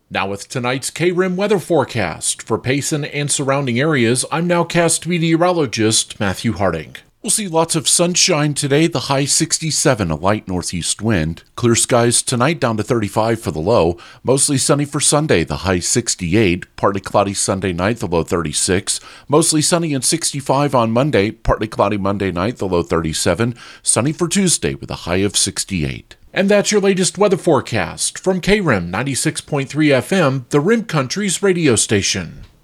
Now with tonight's KRIM weather forecast. For Payson and surrounding areas, I'm nowcast meteorologist Matthew Harding. We'll see lots of sunshine today, the high 67, a light northeast wind. Clear skies tonight down to 35 for the low. Mostly sunny for Sunday, the high 68. Partly cloudy Sunday night, the low 36. Mostly sunny and 65 on Monday. Partly cloudy Monday night, the low 37. Sunny for Tuesday with a high of 68. And that's your latest weather forecast from KRIM 96.3 FM, the Rim Country's radio station.